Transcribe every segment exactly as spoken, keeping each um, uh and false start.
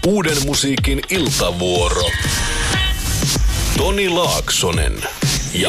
Uuden musiikin iltavuoro. Toni Laaksonen ja,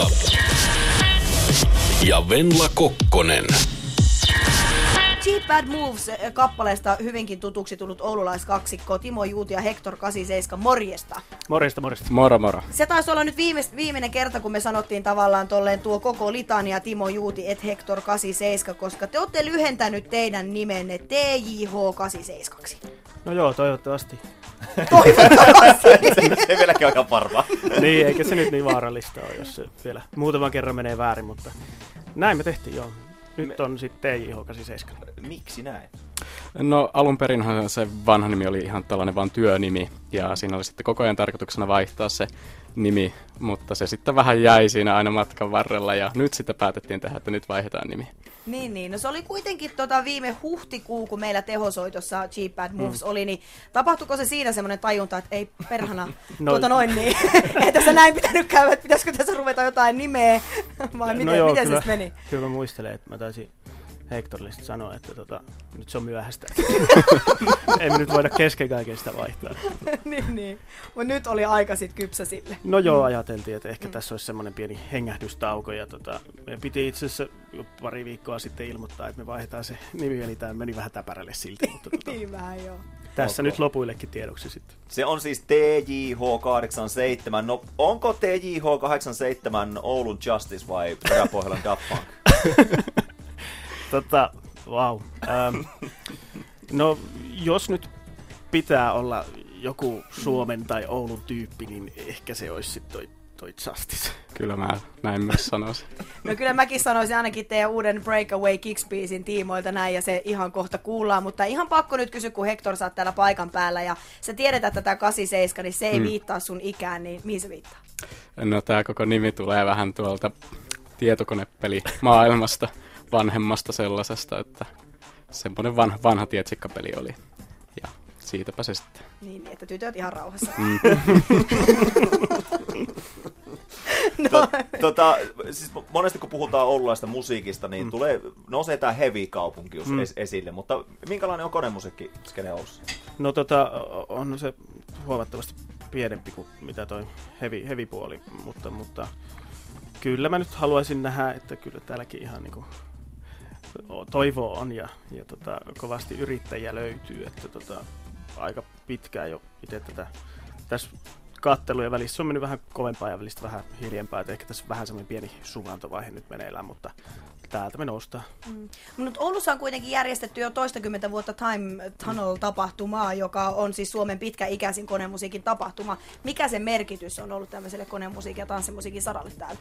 ja Venla Kokkonen. Cheap Bad Moves-kappaleesta hyvinkin tutuksi tullut oululaiskaksikko Timo Juuti ja Hector kahdeksankymmentäseitsemän, morjesta. Morjesta, morjesta. Moro, moro. Se taisi olla nyt viime, viimeinen kerta, kun me sanottiin tavallaan tolleen tuo koko litania Timo Juuti et Hector kahdeksankymmentäseitsemän, koska te olette lyhentänyt teidän nimenne T J H kahdeksankymmentäseitsemän. No joo, toivottavasti. Toivottavasti! Se vieläkin aika varma. Niin, eikä se nyt niin vaarallista ole, jos se vielä muutaman kerran menee väärin, mutta näin me tehtiin, joo. Nyt on sitten T J H kahdeksankymmentäseitsemän. Miksi näin? No alun perinhan se vanha nimi oli ihan tällainen vaan työnimi, ja siinä oli sitten koko ajan tarkoituksena vaihtaa se nimi, mutta se sitten vähän jäi siinä aina matkan varrella, ja nyt sitten päätettiin tehdä, että nyt vaihdetaan nimi. Niin, niin. No se oli kuitenkin tota viime huhtikuu, kun meillä tehosoitossa Cheap Bad Moves mm. oli, niin tapahtuiko se siinä semmoinen tajunta, että ei perhana, no, tuota noin niin, ei tässä näin pitänyt käydä, että pitäisikö tässä ruveta jotain nimeä, vai miten, no joo, miten kyllä, se meni? Kyllä mä muistelen, että mä taisin Hectorille sanoa, että tota, nyt se on myöhäistä. Ei me nyt voida kesken kaiken sitä vaihtaa. niin, niin. Mutta nyt oli aika sit kypsä sille. No joo, ajateltiin, että ehkä mm. tässä olisi semmoinen pieni hengähdystauko. Ja tota, me piti itse asiassa pari viikkoa sitten ilmoittaa, että me vaihdetaan se nimi, eli tämä meni vähän täpärälle silti. Mutta tota, niin vähän joo. Tässä okay. nyt lopuillekin tiedoksi sitten. Se on siis T J H kahdeksankymmentäseitsemän. No onko T J H kahdeksankymmentäseitsemän Oulun Justice vai Peräpohjolan Daft Punk? Tota, vau. Wow. Ähm, no, jos nyt pitää olla joku Suomen tai Oulun tyyppi, niin ehkä se olisi sitten toi, toi Justice. Kyllä mä näin myös sanoisin. No kyllä mäkin sanoisin ainakin teidän uuden Breakaway Kicks-biisin tiimoilta näin, ja se ihan kohta kuullaan, mutta ihan pakko nyt kysyä, kun Hector sä oot täällä paikan päällä, ja sä tiedät, että tämä kahdeksankymmentäseitsemän, niin se ei hmm. viittaa sun ikään, niin mihin se viittaa? No tää koko nimi tulee vähän tuolta tietokonepeli maailmasta. Vanhemmasta sellaisesta, että semmoinen vanha, vanha tietsikkapeli oli. Ja siitäpä se sitten. Niin, että tytöt ihan rauhassa. Mm. no. Tot, tota, siis monesti kun puhutaan oululaista musiikista, niin mm. tulee, nousee tämä heavy-kaupunkius mm. es, esille, mutta minkälainen on konemusiikki skene Oulussa? No tota, on se huomattavasti pienempi kuin mitä toi heavy, heavy puoli, mutta, mutta kyllä mä nyt haluaisin nähdä, että kyllä täälläkin ihan niinku toivoa on ja, ja tota, kovasti yrittäjiä löytyy, että tota, aika pitkään jo itse tätä tässä kattelujen välissä on mennyt vähän kovempaa ja välistä vähän hiljempaa, että ehkä tässä vähän semmoinen pieni suvantovaihe nyt meneillään, mutta täältä me noustaan. Mm. Mutta Oulussa on kuitenkin järjestetty jo toistakymmentä vuotta Time Tunnel-tapahtumaa, joka on siis Suomen pitkäikäisin konemusiikin tapahtuma. Mikä sen merkitys on ollut tämmöiselle konemusiikin ja tanssimusiikin saralle täällä?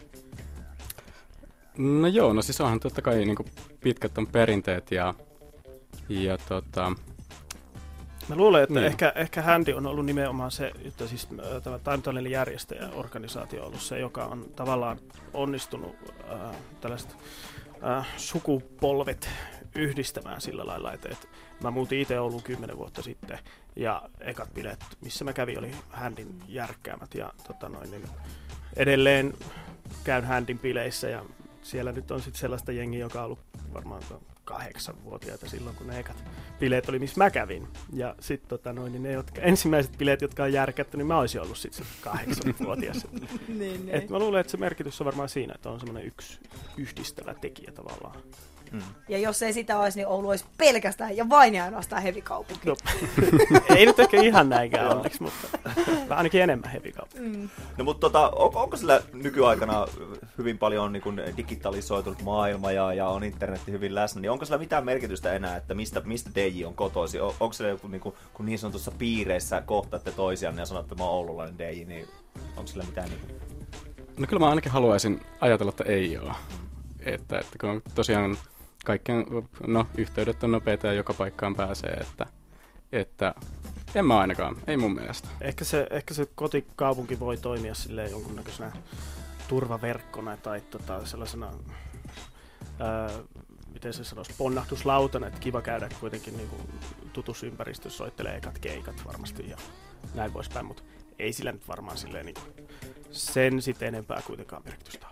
No joo, no siis onhan totta kai niin kuin pitkät on perinteet ja, ja tota... Mä luulen, että niin. ehkä, ehkä Handy on ollut nimenomaan se, että siis tämä Time Tunnelin järjestäjäorganisaatio on ollut se, joka on tavallaan onnistunut äh, tällaiset äh, sukupolvet yhdistämään sillä lailla, että, että mä muutin itse Ouluun kymmenen vuotta sitten ja ekat bileet, missä mä kävin, oli Handyn järkkäämät ja tota noin, niin edelleen käyn Handyn bileissä ja siellä nyt on sitten sellaista jengiä, joka on ollut varmaan kahdeksanvuotiaita silloin, kun ne ekat bileet oli, missä mä kävin. Ja sitten tota noin, niin ne jotka, ensimmäiset bileet, jotka on järkätty, niin mä olisin ollut sitten kahdeksanvuotias. niin, niin. Et mä luulen, että se merkitys on varmaan siinä, että on semmoinen yksi yhdistävä tekijä tavallaan. Mm. Ja jos ei sitä olisi, niin Oulu olisi pelkästään ja vain ja ainoastaan hevikaupunki. No, ei nyt ehkä ihan näinkään onneksi, mutta ainakin enemmän hevikaupunki. Mm. No mutta tota, on, onko sillä nykyaikana hyvin paljon niin kuin digitalisoitunut maailma ja, ja on internetti hyvin läsnä, niin onko sillä mitään merkitystä enää, että mistä, mistä D J on kotoisin? On, onko sillä joku, niin kuin, kun niin sanotussa piireissä kohtaatte toisiaan ja sanotte, että mä oon oululainen D J, niin onko sillä mitään? Niin kuin... No kyllä mä ainakin haluaisin ajatella, että ei ole. Että, että kun tosiaan kaikkien, no, yhteydet on nopeita ja joka paikkaan pääsee, että, että en mä ainakaan, ei mun mielestä. Ehkä se, ehkä se kotikaupunki voi toimia silleen jonkunnäköisenä turvaverkkona tai tota, sellaisena, ää, miten se sanoisi, ponnahduslautana, että kiva käydä kuitenkin niin kuin tutussa ympäristössä, soittelee ekat keikat varmasti ja näin poispäin, mutta ei sillä nyt varmaan silleen niin sen sitten enempää kuitenkaan merkitystä ole.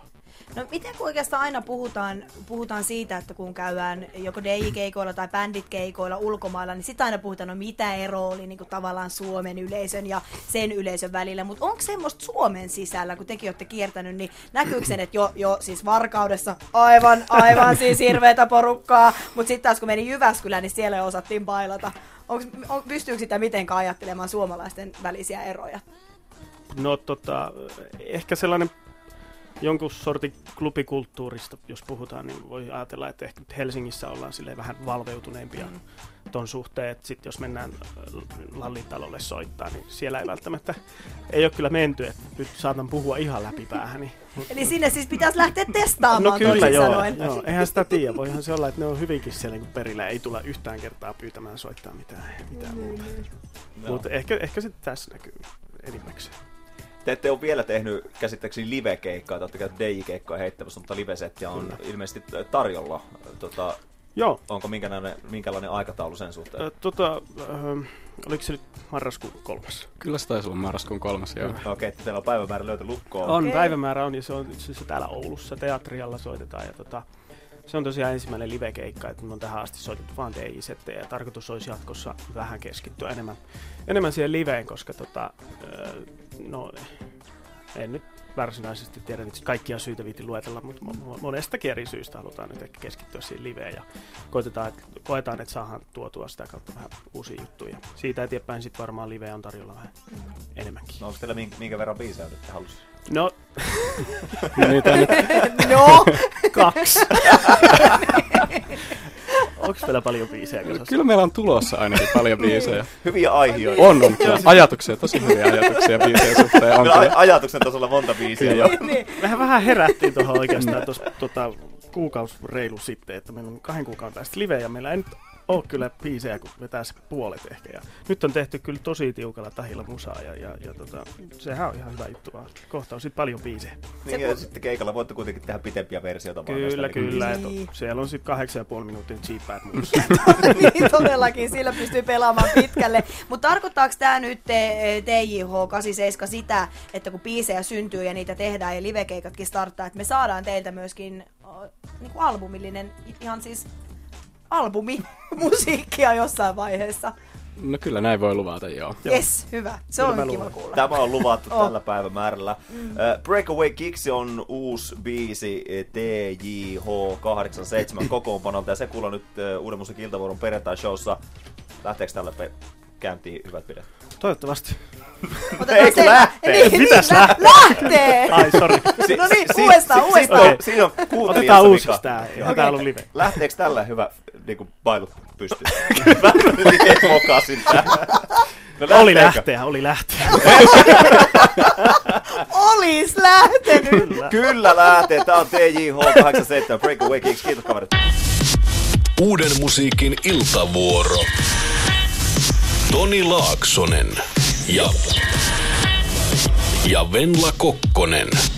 No miten kun oikeastaan aina puhutaan, puhutaan siitä, että kun käydään joko D J-keikoilla tai bändit-keikoilla ulkomailla, niin sitä aina puhutaan, no mitä ero oli niin kuin tavallaan Suomen yleisön ja sen yleisön välillä. Mutta onko semmoista Suomen sisällä, kun tekin olette kiertänyt, niin näkyykö sen, että jo, jo siis Varkaudessa aivan, aivan siis hirveätä porukkaa, mutta sitten taas kun meni Jyväskylään, niin siellä jo osattiin bailata. Onks, on, pystyykö sitä mitenkään ajattelemaan suomalaisten välisiä eroja? No tota, ehkä sellainen jonkun sortin klubikulttuurista, jos puhutaan, niin voi ajatella, että ehkä nyt Helsingissä ollaan silleen vähän valveutuneempia mm. ton suhteen, että sitten jos mennään Lallintalolle soittaa, niin siellä ei välttämättä, ei ole kyllä menty, että nyt saatan puhua ihan läpi päähäni. Eli sinne siis pitäisi lähteä testaamaan, no kyllä joo, sanoen. joo, eihän sitä tiedä, voihan se olla, että ne on hyvinkin siellä niin perillä, ei tulla yhtään kertaa pyytämään soittaa mitään, mitään muuta. No. Mutta ehkä, ehkä se tässä näkyy enimmäkseen. Te ette ole vielä tehnyt käsittääkseni live-keikkaa, te olette käynyt D J-keikkaa heittämässä, mutta live-settiä on Kyllä. ilmeisesti tarjolla. Tota, Joo. Onko minkälainen, minkälainen aikataulu sen suhteen? Ö, tota, äh, oliko se nyt marraskuun kolmas? Kyllä se taisi olla marraskuun kolmas, joo. Okei, okay, teillä on päivämäärä löyty lukkoon. On, okay. päivämäärä on ja se on itse asiassa täällä Oulussa, Teatrialla soitetaan. Ja tota, se on tosiaan ensimmäinen live-keikka, että me on tähän asti soitettu vaan D J-settejä ja tarkoitus olisi jatkossa vähän keskittyä enemmän, enemmän siihen liveen, koska tota, äh, no, en nyt varsinaisesti tiedä nyt kaikkia syitä viitin luetella, mutta monestakin eri syystä halutaan nyt ehkä keskittyä siihen liveen ja koetetaan, että, koetaan, että saadaan tuotua sitä kautta vähän uusia juttuja. Siitä eteenpäin sitten varmaan live on tarjolla vähän enemmänkin. No onko teillä minkä, minkä verran biisejä nyt halusi? No, no. kaksi. Onko meillä paljon biisejä kasassa? Kyllä meillä on tulossa ainakin paljon biisejä. Hyviä aiheita. On, on. Ajatuksia, tosi hyviä ajatuksia biisejä suhteen. On aj- ajatuksen tasolla monta biisiä jo. Mehän vähän herättiin tuohon oikeastaan tuossa tota, kuukausi reilu sitten, että meillä on kahden kuukauden päästä live ja meillä ei nyt ole kyllä biisejä, kun vetää se puolet ehkä. Ja nyt on tehty kyllä tosi tiukalla tahilla musaa ja, ja, ja tota, sehän on ihan hyvä juttu vaan. Kohta on sitten paljon biisejä. Niin, ja sitten keikalla voitte kuitenkin tehdä pitempiä versioita. Kyllä, kyllä. Niin. Siellä on sitten kahdeksan ja puoli minuutin cheap muassa. Niin, todellakin. Sillä pystyy pelaamaan pitkälle. Mutta tarkoittaako tämä nyt T J H kahdeksankymmentäseitsemän sitä, että kun biisejä syntyy ja niitä tehdään ja livekeikatkin starttaa, että me saadaan teiltä myöskin uh, niinku albumillinen, ihan siis albumi musiikkia jossain vaiheessa? No kyllä näin voi luvata, joo. Yes, hyvä. Se kyllä on kiva kuulla. Tämä on luvattu oh. tällä päivämäärällä. Mm. Uh, Breakaway Kicks on uusi biisi T J H kahdeksankymmentäseitsemän kokoonpanolta ja se kuuluu nyt uh, Uuden musiikin iltavuoron perjantai-showssa. Lähteekö tällä pe- käyntiin hyvät pidet? Toivottavasti. Eikö lähtee? Niin, Pitäis niin, lähteä. lähtee! Ai, sori. Si- no niin, uudestaan, si- uudestaan. Si- si- Siinä on kuuntelijassa. Otetaan uusiksi tää. Eihän okay. Tää ollut live. Lähteekö tällä hyvä niinku bailut pystyyn? Mä nyt mokasin tää. No oli lähteä, oli lähteä. Olis lähtenyt. Kyllä. Kyllä lähtee. Tää on T J H kahdeksankymmentäseitsemän Breakaway Kicks. Kiitos kaverit. Uuden musiikin iltavuoro. Toni Laaksonen ja, ja Venla Kokkonen.